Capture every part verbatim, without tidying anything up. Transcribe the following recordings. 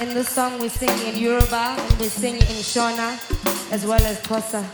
In this song we sing in Yoruba and we sing in Shona as well as Xhosa.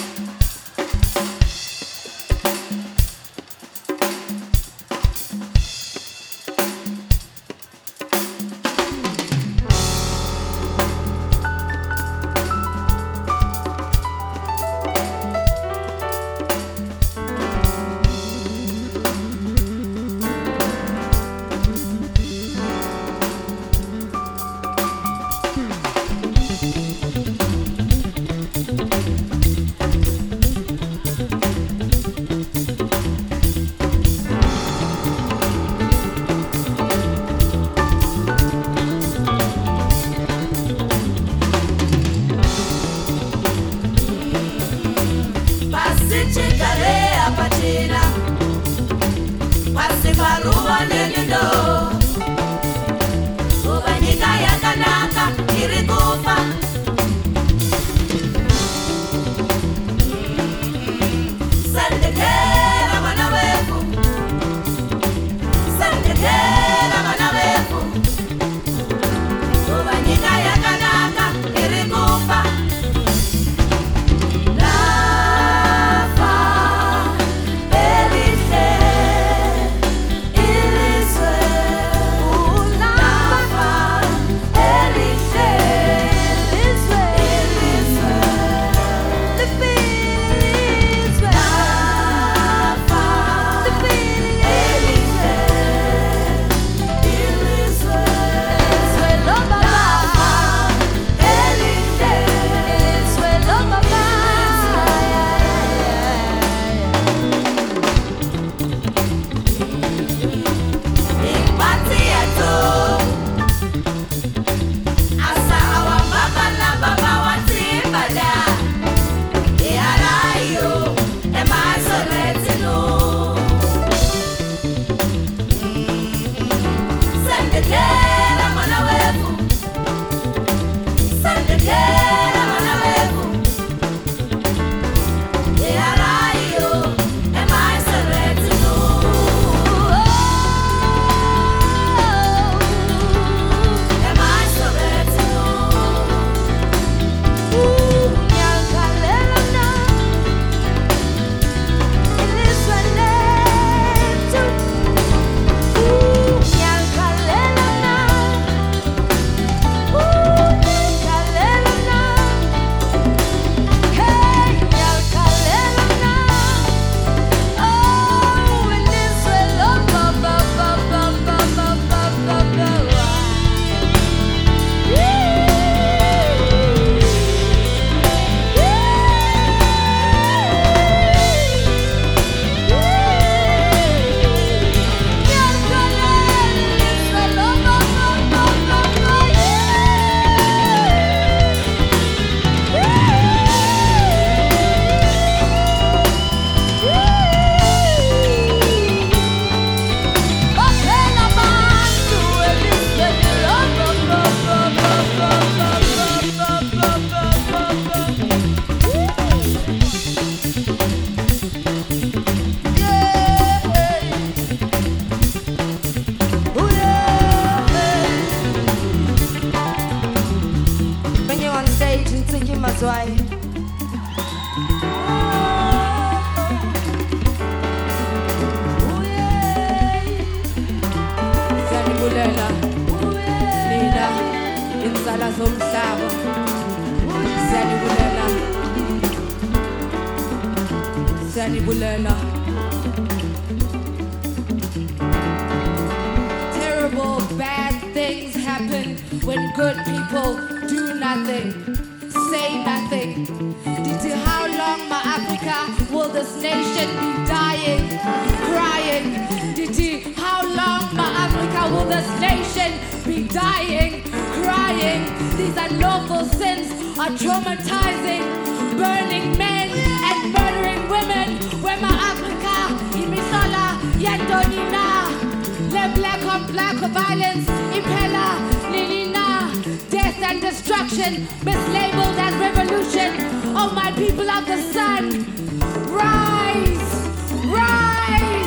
Terrible, bad things happen when good people do nothing, say nothing. Due how long, my Africa, will this nation be dying, crying? Due how long, my Africa, will this nation be dying, crying? These unlawful sins are traumatizing, burning men and murdering women. Where my Africa, Imisola, Yandonina, Le black on black violence, Impella, Nilina, death and destruction, mislabeled as revolution. Oh my people of the sun, rise, rise.